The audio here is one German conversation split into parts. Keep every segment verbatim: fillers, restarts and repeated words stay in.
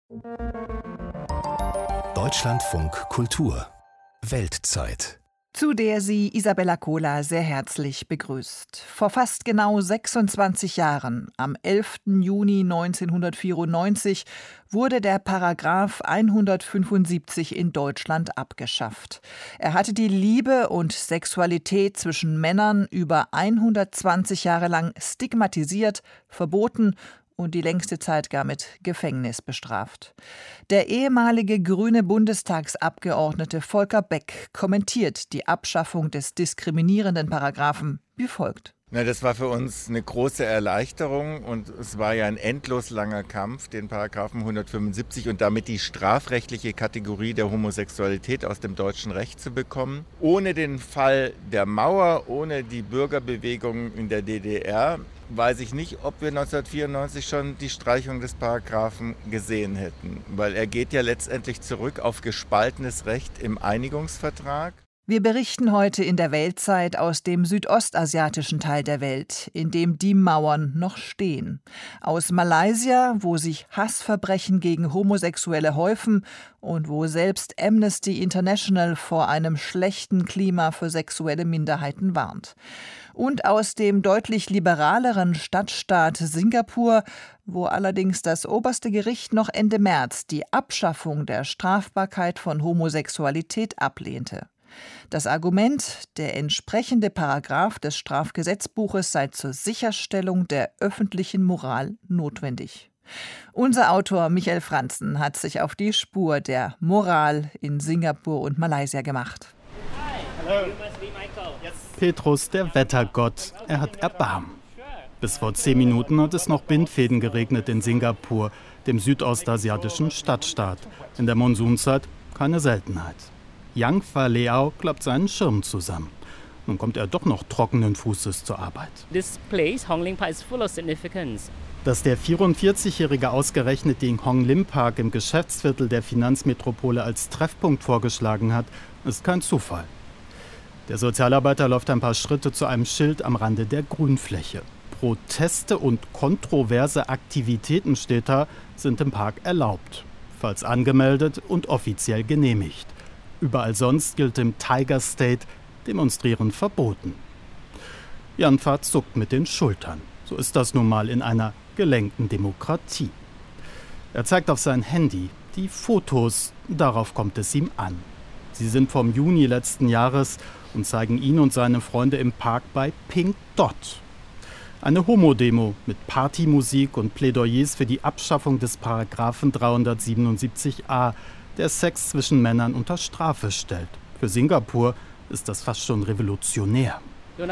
Deutschlandfunk Kultur Weltzeit, zu der sie Isabella Kohler sehr herzlich begrüßt. Vor fast genau sechsundzwanzig Jahren, am elften Juni neunzehnhundertvierundneunzig, wurde der Paragraph hundertfünfundsiebzig in Deutschland abgeschafft. Er hatte die Liebe und Sexualität zwischen Männern über hundertzwanzig Jahre lang stigmatisiert, verboten und die längste Zeit gar mit Gefängnis bestraft. Der ehemalige grüne Bundestagsabgeordnete Volker Beck kommentiert die Abschaffung des diskriminierenden Paragraphen wie folgt. Na, das war für uns eine große Erleichterung und es war ja ein endlos langer Kampf, den Paragraphen hundertfünfundsiebzig und damit die strafrechtliche Kategorie der Homosexualität aus dem deutschen Recht zu bekommen. Ohne den Fall der Mauer, ohne die Bürgerbewegung in der D D R, weiß ich nicht, ob wir neunzehnhundertvierundneunzig schon die Streichung des Paragraphen gesehen hätten. Weil er geht ja letztendlich zurück auf gespaltenes Recht im Einigungsvertrag. Wir berichten heute in der Weltzeit aus dem südostasiatischen Teil der Welt, in dem die Mauern noch stehen. Aus Malaysia, wo sich Hassverbrechen gegen Homosexuelle häufen und wo selbst Amnesty International vor einem schlechten Klima für sexuelle Minderheiten warnt. Und aus dem deutlich liberaleren Stadtstaat Singapur, wo allerdings das oberste Gericht noch Ende März die Abschaffung der Strafbarkeit von Homosexualität ablehnte. Das Argument, der entsprechende Paragraph des Strafgesetzbuches sei zur Sicherstellung der öffentlichen Moral notwendig. Unser Autor Michael Franzen hat sich auf die Spur der Moral in Singapur und Malaysia gemacht. Petrus, der Wettergott, er hat Erbarmen. Bis vor zehn Minuten hat es noch Bindfäden geregnet in Singapur, dem südostasiatischen Stadtstaat. In der Monsunzeit keine Seltenheit. Yang Fa Leao klappt seinen Schirm zusammen. Nun kommt er doch noch trockenen Fußes zur Arbeit. This place, Hong Lim Park, is full of significance. Dass der vierundvierzigjährige ausgerechnet den Hong Lim Park im Geschäftsviertel der Finanzmetropole als Treffpunkt vorgeschlagen hat, ist kein Zufall. Der Sozialarbeiter läuft ein paar Schritte zu einem Schild am Rande der Grünfläche. Proteste und kontroverse Aktivitäten, steht da, sind im Park erlaubt. Falls angemeldet und offiziell genehmigt. Überall sonst gilt im Tiger State Demonstrieren verboten. Jan Fa zuckt mit den Schultern. So ist das nun mal in einer gelenkten Demokratie. Er zeigt auf sein Handy die Fotos, darauf kommt es ihm an. Sie sind vom Juni letzten Jahres und zeigen ihn und seine Freunde im Park bei Pink Dot. Eine Homo-Demo mit Partymusik und Plädoyers für die Abschaffung des Paragraphen dreihundertsiebenundsiebzig a, der Sex zwischen Männern unter Strafe stellt. Für Singapur ist das fast schon revolutionär.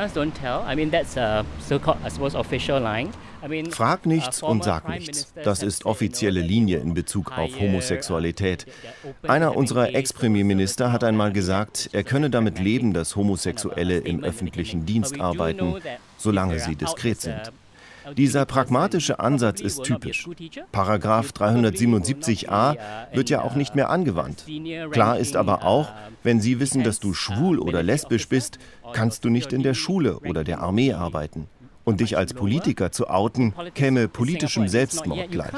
Frag nichts und sag nichts. Das ist offizielle Linie in Bezug auf Homosexualität. Einer unserer Ex-Premierminister hat einmal gesagt, er könne damit leben, dass Homosexuelle im öffentlichen Dienst arbeiten, solange sie diskret sind. Dieser pragmatische Ansatz ist typisch. Paragraph dreihundertsiebenundsiebzig a wird ja auch nicht mehr angewandt. Klar ist aber auch, wenn Sie wissen, dass du schwul oder lesbisch bist, kannst du nicht in der Schule oder der Armee arbeiten. Und dich als Politiker zu outen, käme politischem Selbstmord gleich.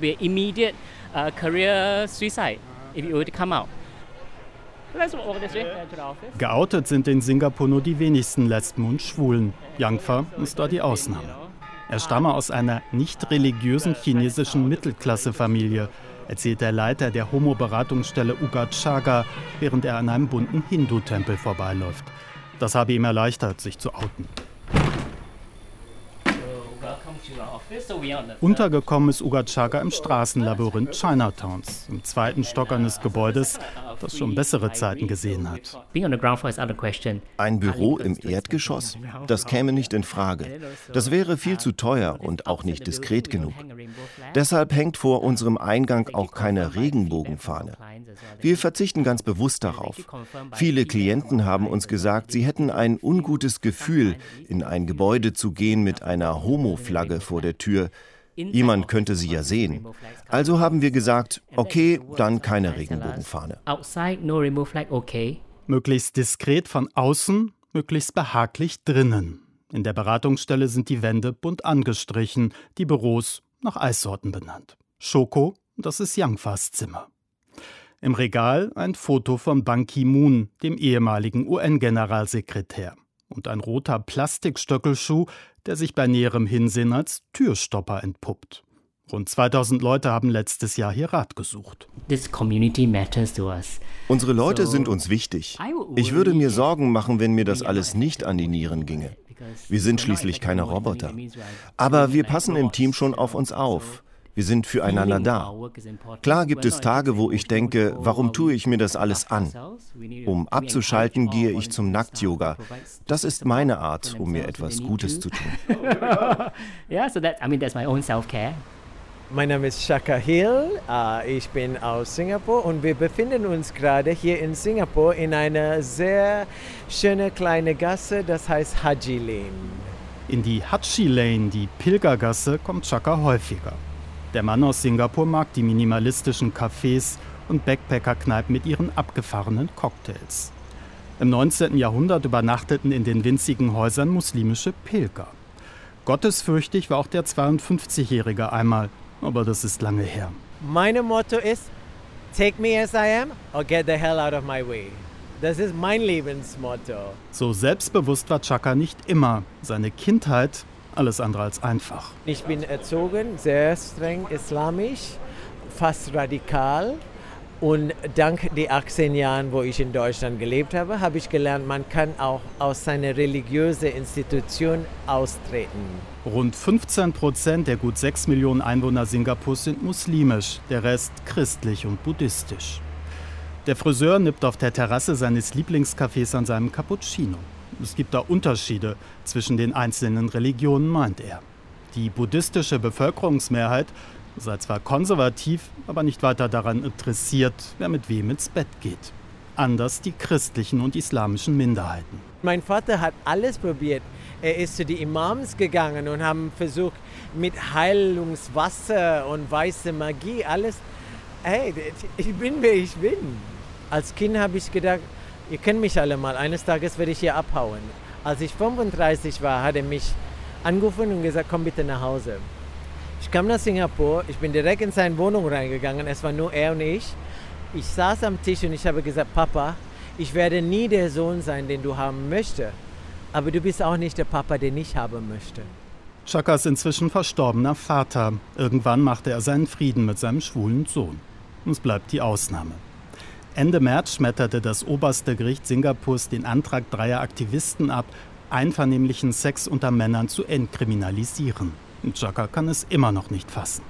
Geoutet sind in Singapur nur die wenigsten Lesben und Schwulen. Yang Fa ist da die Ausnahme. Er stamme aus einer nicht religiösen chinesischen Mittelklassefamilie, erzählt der Leiter der Homo-Beratungsstelle Ugat Chaga, während er an einem bunten Hindu-Tempel vorbeiläuft. Das habe ihm erleichtert, sich zu outen. Untergekommen ist Ugat Chaga im Straßenlabyrinth Chinatowns, im zweiten Stock eines Gebäudes, das schon bessere Zeiten gesehen hat. Ein Büro im Erdgeschoss? Das käme nicht in Frage. Das wäre viel zu teuer und auch nicht diskret genug. Deshalb hängt vor unserem Eingang auch keine Regenbogenfahne. Wir verzichten ganz bewusst darauf. Viele Klienten haben uns gesagt, sie hätten ein ungutes Gefühl, in ein Gebäude zu gehen mit einer Homo-Flagge vor der Tür. Jemand könnte sie ja sehen. Also haben wir gesagt, okay, dann keine Regenbogenfahne. Möglichst diskret von außen, möglichst behaglich drinnen. In der Beratungsstelle sind die Wände bunt angestrichen, die Büros nach Eissorten benannt. Schoko Und das ist Yangfas Zimmer. Im Regal ein Foto von Ban Ki-moon, dem ehemaligen U N-Generalsekretär. Und ein roter Plastikstöckelschuh, der sich bei näherem Hinsehen als Türstopper entpuppt. Rund zweitausend Leute haben letztes Jahr hier Rat gesucht. This community matters to us. Unsere Leute sind uns wichtig. Ich würde mir Sorgen machen, wenn mir das alles nicht an die Nieren ginge. Wir sind schließlich keine Roboter. Aber wir passen im Team schon auf uns auf. Wir sind füreinander da. Klar gibt es Tage, wo ich denke, warum tue ich mir das alles an? Um abzuschalten, gehe ich zum Nackt-Yoga. Das ist meine Art, um mir etwas Gutes zu tun. Yeah, so that, I mean, that's my own self-care. Mein Name ist Shaka Hill, ich bin aus Singapur und wir befinden uns gerade hier in Singapur in einer sehr schönen kleinen Gasse, das heißt Haji Lane. In die Haji Lane, die Pilgergasse, kommt Shaka häufiger. Der Mann aus Singapur mag die minimalistischen Cafés und Backpacker-Kneipen mit ihren abgefahrenen Cocktails. Im neunzehnten Jahrhundert übernachteten in den winzigen Häusern muslimische Pilger. Gottesfürchtig war auch der zweiundfünfzigjährige einmal, aber das ist lange her. Mein Motto ist, take me as I am or get the hell out of my way. Das ist mein Lebensmotto. So selbstbewusst war Chaka nicht immer. Seine Kindheit alles andere als einfach. Ich bin erzogen, sehr streng islamisch, fast radikal. Und dank der achtzehn Jahren, wo ich in Deutschland gelebt habe, habe ich gelernt, man kann auch aus seiner religiösen Institution austreten. Rund fünfzehn Prozent der gut sechs Millionen Einwohner Singapurs sind muslimisch, der Rest christlich und buddhistisch. Der Friseur nippt auf der Terrasse seines Lieblingscafés an seinem Cappuccino. Es gibt da Unterschiede zwischen den einzelnen Religionen, meint er. Die buddhistische Bevölkerungsmehrheit sei zwar konservativ, aber nicht weiter daran interessiert, wer mit wem ins Bett geht. Anders die christlichen und islamischen Minderheiten. Mein Vater hat alles probiert. Er ist zu den Imams gegangen und haben versucht, mit Heilungswasser und weiße Magie alles. Hey, ich bin, wer ich bin. Als Kind habe ich gedacht, ihr kennt mich alle mal, eines Tages werde ich hier abhauen. Als ich fünfunddreißig war, hat er mich angerufen und gesagt, komm bitte nach Hause. Ich kam nach Singapur, ich bin direkt in seine Wohnung reingegangen, es war nur er und ich. Ich saß am Tisch und ich habe gesagt, Papa, ich werde nie der Sohn sein, den du haben möchtest. Aber du bist auch nicht der Papa, den ich haben möchte. Chakas inzwischen verstorbener Vater. Irgendwann machte er seinen Frieden mit seinem schwulen Sohn. Und es bleibt die Ausnahme. Ende März schmetterte das oberste Gericht Singapurs den Antrag dreier Aktivisten ab, einvernehmlichen Sex unter Männern zu entkriminalisieren. Und Chaka kann es immer noch nicht fassen.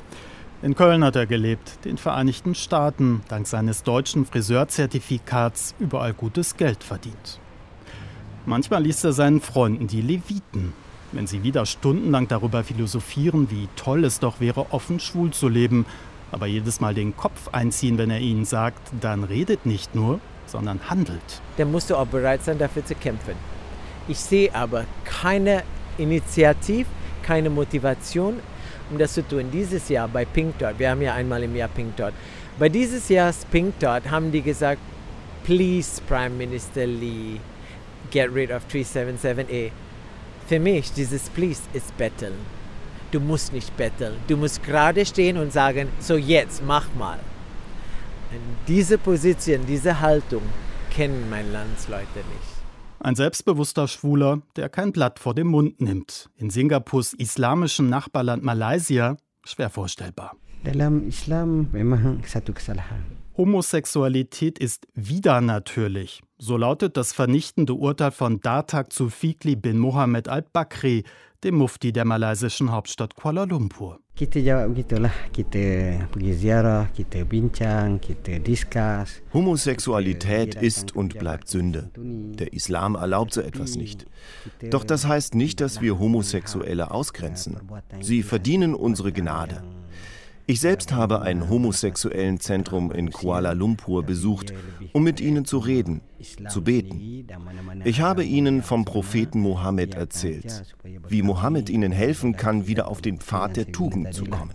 In Köln hat er gelebt, den Vereinigten Staaten, dank seines deutschen Friseurzertifikats überall gutes Geld verdient. Manchmal liest er seinen Freunden die Leviten. Wenn sie wieder stundenlang darüber philosophieren, wie toll es doch wäre, offen schwul zu leben, aber jedes Mal den Kopf einziehen, wenn er ihnen sagt, dann redet nicht nur, sondern handelt. Dann musst du auch bereit sein, dafür zu kämpfen. Ich sehe aber keine Initiative, keine Motivation, um das zu tun. Dieses Jahr bei Pink Dot, wir haben ja einmal im Jahr Pink Dot, bei dieses Jahr Pink Dot haben die gesagt, please Prime Minister Lee, get rid of drei sieben sieben A. Für mich, dieses please ist betteln. Du musst nicht betteln, du musst gerade stehen und sagen, so jetzt, mach mal. Und diese Position, diese Haltung kennen meine Landsleute nicht. Ein selbstbewusster Schwuler, der kein Blatt vor den Mund nimmt. In Singapurs islamischem Nachbarland Malaysia schwer vorstellbar. Dalam Islam memang satu kesalahan. Homosexualität ist widernatürlich. So lautet das vernichtende Urteil von Datuk Zulfikli bin Mohammed Al-Bakri, dem Mufti der malaysischen Hauptstadt Kuala Lumpur. Kita jawab begitulah, kita pergi ziarah, kita bincang, kita discuss. Homosexualität ist und bleibt Sünde. Der Islam erlaubt so etwas nicht. Doch das heißt nicht, dass wir Homosexuelle ausgrenzen. Sie verdienen unsere Gnade. Ich selbst habe ein homosexuellen Zentrum in Kuala Lumpur besucht, um mit ihnen zu reden, zu beten. Ich habe ihnen vom Propheten Mohammed erzählt, wie Mohammed ihnen helfen kann, wieder auf den Pfad der Tugend zu kommen.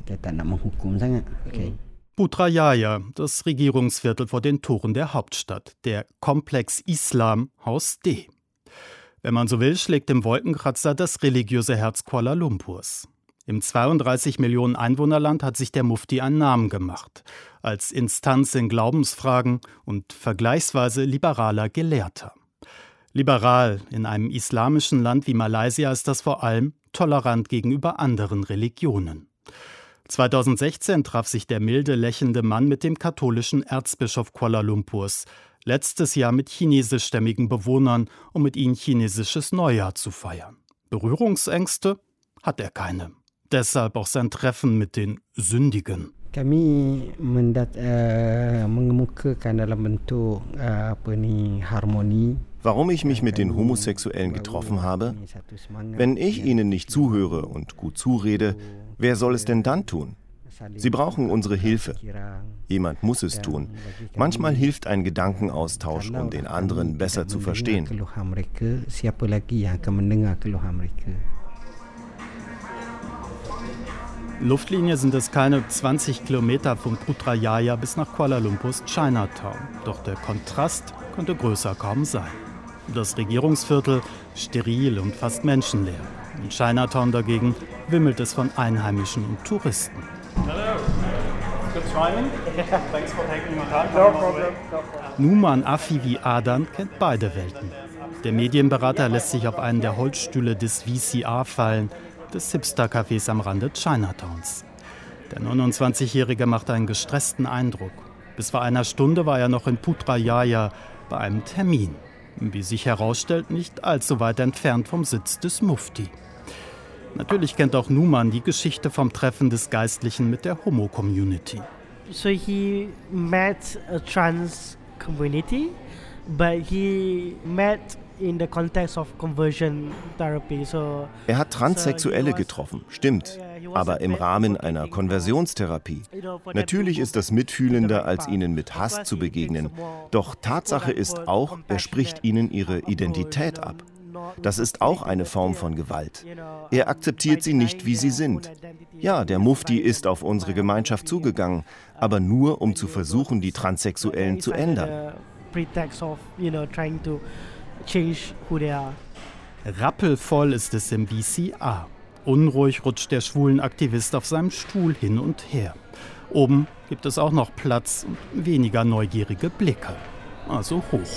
Putrajaya, das Regierungsviertel vor den Toren der Hauptstadt, der Komplex Islam Haus D. Wenn man so will, schlägt im Wolkenkratzer das religiöse Herz Kuala Lumpurs. Im zweiunddreißig Millionen Einwohnerland hat sich der Mufti einen Namen gemacht, als Instanz in Glaubensfragen und vergleichsweise liberaler Gelehrter. Liberal in einem islamischen Land wie Malaysia ist das vor allem tolerant gegenüber anderen Religionen. zweitausendsechzehn traf sich der milde, lächelnde Mann mit dem katholischen Erzbischof Kuala Lumpurs, letztes Jahr mit chinesischstämmigen Bewohnern, um mit ihnen chinesisches Neujahr zu feiern. Berührungsängste hat er keine. Deshalb auch sein Treffen mit den Sündigen. Kami mendat, uh, mengemukakan dalam bentuk uh, apa ni harmoni. Warum ich mich mit den Homosexuellen getroffen habe? Wenn ich ihnen nicht zuhöre und gut zurede, wer soll es denn dann tun? Sie brauchen unsere Hilfe. Jemand muss es tun. Manchmal hilft ein Gedankenaustausch, um den anderen besser zu verstehen. Luftlinie sind es keine zwanzig Kilometer von Putrajaya bis nach Kuala Lumpurs Chinatown. Doch der Kontrast könnte größer kaum sein. Das Regierungsviertel steril und fast menschenleer. In Chinatown dagegen wimmelt es von Einheimischen und Touristen. Numan Afivi Adan kennt beide Welten. Der Medienberater lässt sich auf einen der Holzstühle des V C R fallen, des Hipster-Cafés am Rande Chinatowns. Der neunundzwanzigjährige macht einen gestressten Eindruck. Bis vor einer Stunde war er noch in Putrajaya bei einem Termin. Wie sich herausstellt, nicht allzu weit entfernt vom Sitz des Mufti. Natürlich kennt auch Numan die Geschichte vom Treffen des Geistlichen mit der Homo-Community. So he met a trans community, but he met in the context of conversion therapy. So er hat Transsexuelle getroffen, stimmt, aber im Rahmen einer Konversionstherapie. Natürlich ist das mitfühlender, als ihnen mit Hass zu begegnen. Doch Tatsache ist auch, er spricht ihnen ihre Identität ab. Das ist auch eine Form von Gewalt. Er akzeptiert sie nicht, wie sie sind. Ja, der Mufti ist auf unsere Gemeinschaft zugegangen, aber nur, um zu versuchen, die Transsexuellen zu ändern. Rappelvoll ist es im V C R. Unruhig rutscht der schwulen Aktivist auf seinem Stuhl hin und her. Oben gibt es auch noch Platz und weniger neugierige Blicke. Also hoch.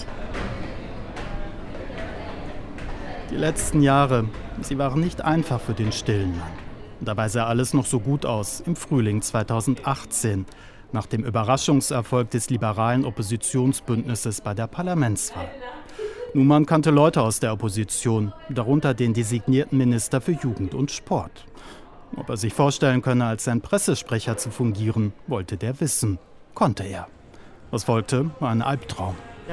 Die letzten Jahre, sie waren nicht einfach für den stillen Mann. Dabei sah alles noch so gut aus im Frühling zweitausendachtzehn, nach dem Überraschungserfolg des liberalen Oppositionsbündnisses bei der Parlamentswahl. Numan kannte Leute aus der Opposition, darunter den designierten Minister für Jugend und Sport. Ob er sich vorstellen könne, als sein Pressesprecher zu fungieren, wollte der wissen. Konnte er. Was folgte, war ein Albtraum.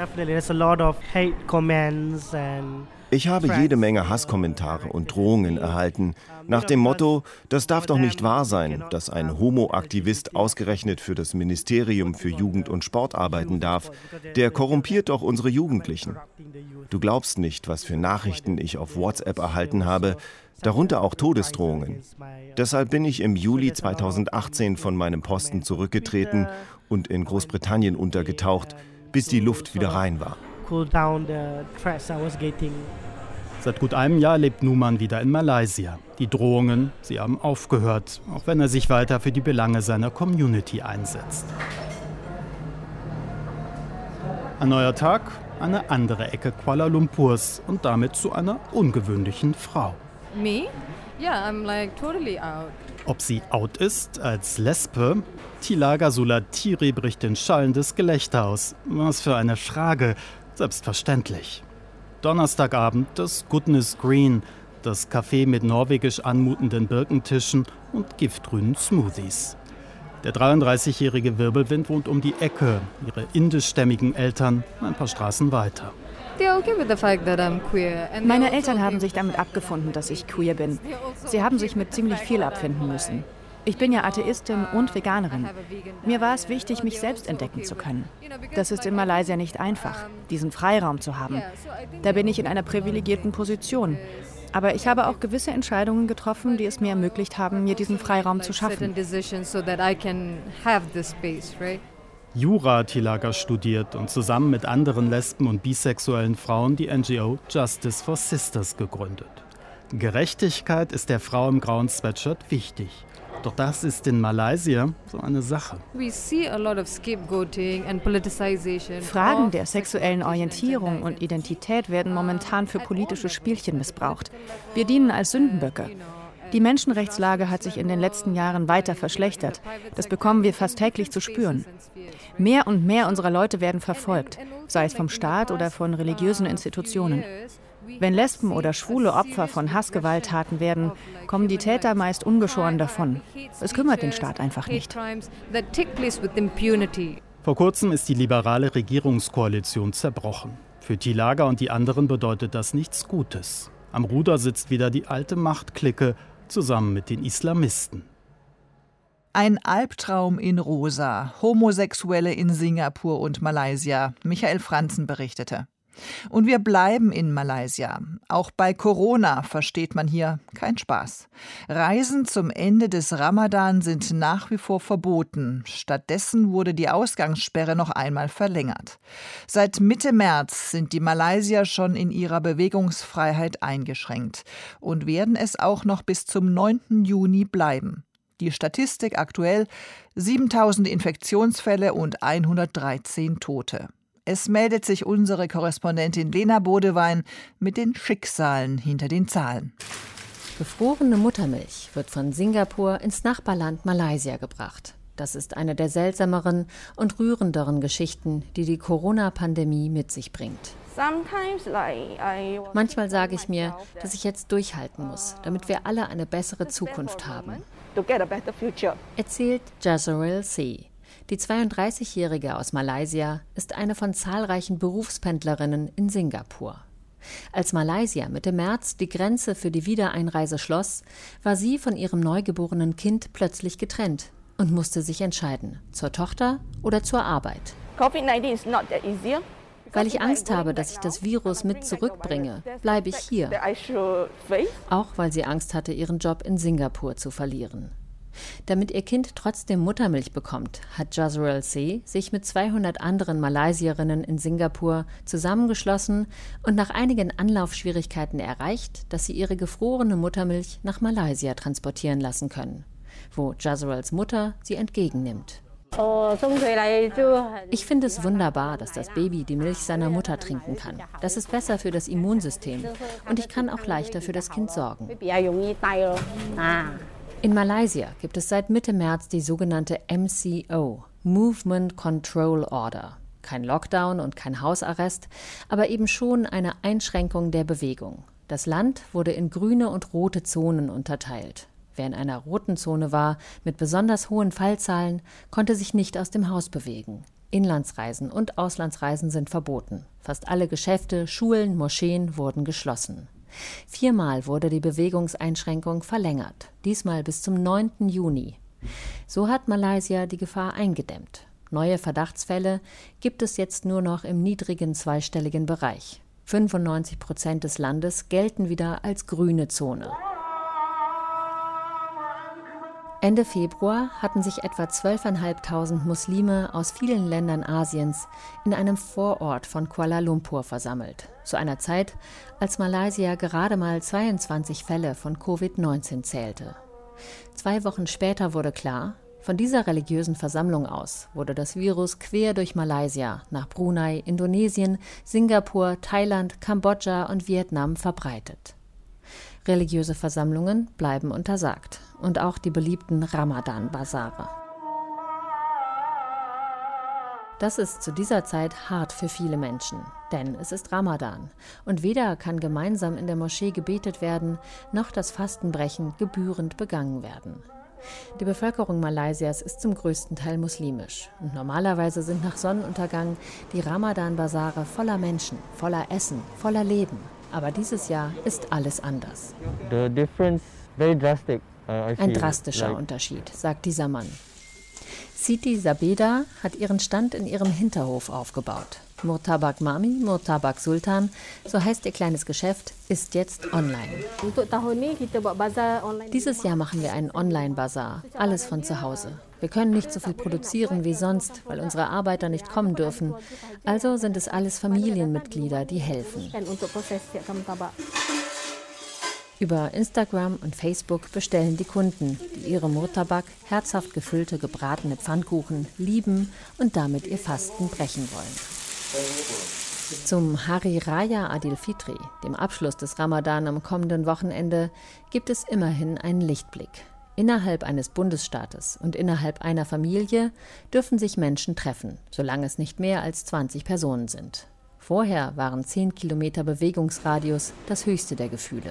Ich habe jede Menge Hasskommentare und Drohungen erhalten, nach dem Motto, das darf doch nicht wahr sein, dass ein Homo-Aktivist ausgerechnet für das Ministerium für Jugend und Sport arbeiten darf. Der korrumpiert doch unsere Jugendlichen. Du glaubst nicht, was für Nachrichten ich auf WhatsApp erhalten habe, darunter auch Todesdrohungen. Deshalb bin ich im Juli zweitausendachtzehn von meinem Posten zurückgetreten und in Großbritannien untergetaucht, bis die Luft wieder rein war. Seit gut einem Jahr lebt Numan wieder in Malaysia. Die Drohungen, sie haben aufgehört, auch wenn er sich weiter für die Belange seiner Community einsetzt. Ein neuer Tag, eine andere Ecke Kuala Lumpurs und damit zu einer ungewöhnlichen Frau. Me? Yeah, I'm like totally out. Ob sie out ist als Lesbe? Tilaga Sulatiri bricht in schallendes Gelächter aus. Was für eine Frage. Selbstverständlich. Donnerstagabend das Goodness Green, das Café mit norwegisch anmutenden Birkentischen und giftgrünen Smoothies. Der dreiunddreißigjährige Wirbelwind wohnt um die Ecke, ihre indischstämmigen Eltern ein paar Straßen weiter. Meine Eltern haben sich damit abgefunden, dass ich queer bin. Sie haben sich mit ziemlich viel abfinden müssen. Ich bin ja Atheistin und Veganerin. Mir war es wichtig, mich selbst entdecken zu können. Das ist in Malaysia nicht einfach, diesen Freiraum zu haben. Da bin ich in einer privilegierten Position. Aber ich habe auch gewisse Entscheidungen getroffen, die es mir ermöglicht haben, mir diesen Freiraum zu schaffen. Jura hat Tilaga studiert und zusammen mit anderen lesben und bisexuellen Frauen die N G O Justice for Sisters gegründet. Gerechtigkeit ist der Frau im grauen Sweatshirt wichtig. Doch das ist in Malaysia so eine Sache. Fragen der sexuellen Orientierung und Identität werden momentan für politische Spielchen missbraucht. Wir dienen als Sündenböcke. Die Menschenrechtslage hat sich in den letzten Jahren weiter verschlechtert. Das bekommen wir fast täglich zu spüren. Mehr und mehr unserer Leute werden verfolgt, sei es vom Staat oder von religiösen Institutionen. Wenn Lesben oder schwule Opfer von Hassgewalttaten werden, kommen die Täter meist ungeschoren davon. Es kümmert den Staat einfach nicht. Vor kurzem ist die liberale Regierungskoalition zerbrochen. Für Tilaga und die anderen bedeutet das nichts Gutes. Am Ruder sitzt wieder die alte Machtklicke zusammen mit den Islamisten. Ein Albtraum in Rosa, Homosexuelle in Singapur und Malaysia. Michael Franzen berichtete. Und wir bleiben in Malaysia. Auch bei Corona versteht man hier keinen Spaß. Reisen zum Ende des Ramadan sind nach wie vor verboten. Stattdessen wurde die Ausgangssperre noch einmal verlängert. Seit Mitte März sind die Malaysier schon in ihrer Bewegungsfreiheit eingeschränkt und werden es auch noch bis zum neunten Juni bleiben. Die Statistik aktuell: siebentausend Infektionsfälle und hundertdreizehn Tote. Es meldet sich unsere Korrespondentin Lena Bodewein mit den Schicksalen hinter den Zahlen. Gefrorene Muttermilch wird von Singapur ins Nachbarland Malaysia gebracht. Das ist eine der seltsameren und rührenderen Geschichten, die die Corona-Pandemie mit sich bringt. Manchmal sage ich mir, dass ich jetzt durchhalten muss, damit wir alle eine bessere Zukunft haben. Erzählt Jazaril C. Die zweiunddreißigjährige aus Malaysia ist eine von zahlreichen Berufspendlerinnen in Singapur. Als Malaysia Mitte März die Grenze für die Wiedereinreise schloss, war sie von ihrem neugeborenen Kind plötzlich getrennt und musste sich entscheiden, zur Tochter oder zur Arbeit. Weil ich Angst habe, dass ich das Virus mit zurückbringe, bleibe ich hier. Auch weil sie Angst hatte, ihren Job in Singapur zu verlieren. Damit ihr Kind trotzdem Muttermilch bekommt, hat Jazaril C. sich mit zweihundert anderen Malaysierinnen in Singapur zusammengeschlossen und nach einigen Anlaufschwierigkeiten erreicht, dass sie ihre gefrorene Muttermilch nach Malaysia transportieren lassen können, wo Jazarils Mutter sie entgegennimmt. Ich finde es wunderbar, dass das Baby die Milch seiner Mutter trinken kann. Das ist besser für das Immunsystem und ich kann auch leichter für das Kind sorgen. In Malaysia gibt es seit Mitte März die sogenannte M C O, Movement Control Order. Kein Lockdown und kein Hausarrest, aber eben schon eine Einschränkung der Bewegung. Das Land wurde in grüne und rote Zonen unterteilt. Wer in einer roten Zone war, mit besonders hohen Fallzahlen, konnte sich nicht aus dem Haus bewegen. Inlandsreisen und Auslandsreisen sind verboten. Fast alle Geschäfte, Schulen, Moscheen wurden geschlossen. Viermal wurde die Bewegungseinschränkung verlängert, diesmal bis zum neunten Juni. So hat Malaysia die Gefahr eingedämmt. Neue Verdachtsfälle gibt es jetzt nur noch im niedrigen zweistelligen Bereich. fünfundneunzig Prozent des Landes gelten wieder als grüne Zone. Ende Februar hatten sich etwa zwölftausendfünfhundert Muslime aus vielen Ländern Asiens in einem Vorort von Kuala Lumpur versammelt. Zu einer Zeit, als Malaysia gerade mal zweiundzwanzig Fälle von Covid neunzehn zählte. Zwei Wochen später wurde klar, von dieser religiösen Versammlung aus wurde das Virus quer durch Malaysia nach Brunei, Indonesien, Singapur, Thailand, Kambodscha und Vietnam verbreitet. Religiöse Versammlungen bleiben untersagt und auch die beliebten Ramadan-Basare. Das ist zu dieser Zeit hart für viele Menschen, denn es ist Ramadan und weder kann gemeinsam in der Moschee gebetet werden, noch das Fastenbrechen gebührend begangen werden. Die Bevölkerung Malaysias ist zum größten Teil muslimisch und normalerweise sind nach Sonnenuntergang die Ramadan-Basare voller Menschen, voller Essen, voller Leben. Aber dieses Jahr ist alles anders. Ein drastischer Unterschied, sagt dieser Mann. Siti Sabeda hat ihren Stand in ihrem Hinterhof aufgebaut. Murtabak Mami, Murtabak Sultan, so heißt ihr kleines Geschäft, ist jetzt online. Dieses Jahr machen wir einen Online-Bazar, alles von zu Hause. Wir können nicht so viel produzieren wie sonst, weil unsere Arbeiter nicht kommen dürfen. Also sind es alles Familienmitglieder, die helfen. Über Instagram und Facebook bestellen die Kunden, die ihre Murtabak, herzhaft gefüllte gebratene Pfannkuchen, lieben und damit ihr Fasten brechen wollen. Zum Hari Raya Adil Fitri, dem Abschluss des Ramadan am kommenden Wochenende, gibt es immerhin einen Lichtblick. Innerhalb eines Bundesstaates und innerhalb einer Familie dürfen sich Menschen treffen, solange es nicht mehr als zwanzig Personen sind. Vorher waren zehn Kilometer Bewegungsradius das höchste der Gefühle.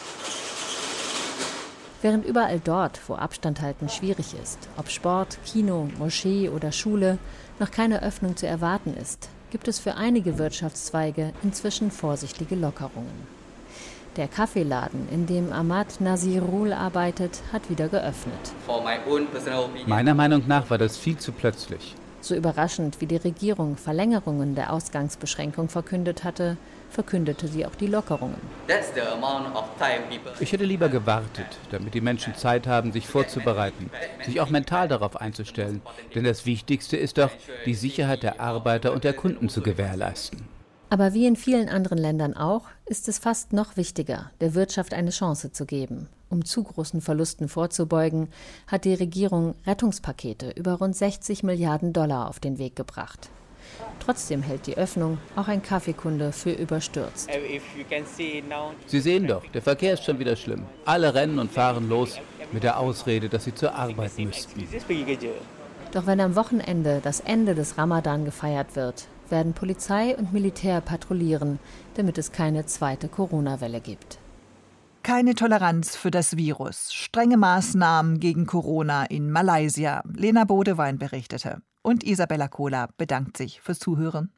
Während überall dort, wo Abstand halten schwierig ist, ob Sport, Kino, Moschee oder Schule, noch keine Öffnung zu erwarten ist, gibt es für einige Wirtschaftszweige inzwischen vorsichtige Lockerungen. Der Kaffeeladen, in dem Ahmad Nazirul arbeitet, hat wieder geöffnet. Meiner Meinung nach war das viel zu plötzlich. So überraschend wie die Regierung Verlängerungen der Ausgangsbeschränkung verkündet hatte, verkündete sie auch die Lockerungen. Ich hätte lieber gewartet, damit die Menschen Zeit haben, sich vorzubereiten, sich auch mental darauf einzustellen. Denn das Wichtigste ist doch, die Sicherheit der Arbeiter und der Kunden zu gewährleisten. Aber wie in vielen anderen Ländern auch, ist es fast noch wichtiger, der Wirtschaft eine Chance zu geben. Um zu großen Verlusten vorzubeugen, hat die Regierung Rettungspakete über rund sechzig Milliarden Dollar auf den Weg gebracht. Trotzdem hält die Öffnung auch ein Kaffeekunde für überstürzt. Sie sehen doch, der Verkehr ist schon wieder schlimm. Alle rennen und fahren los mit der Ausrede, dass sie zur Arbeit müssten. Doch wenn am Wochenende das Ende des Ramadan gefeiert wird, werden Polizei und Militär patrouillieren, damit es keine zweite Corona-Welle gibt. Keine Toleranz für das Virus. Strenge Maßnahmen gegen Corona in Malaysia. Lena Bodewein berichtete. Und Isabella Kohler bedankt sich fürs Zuhören.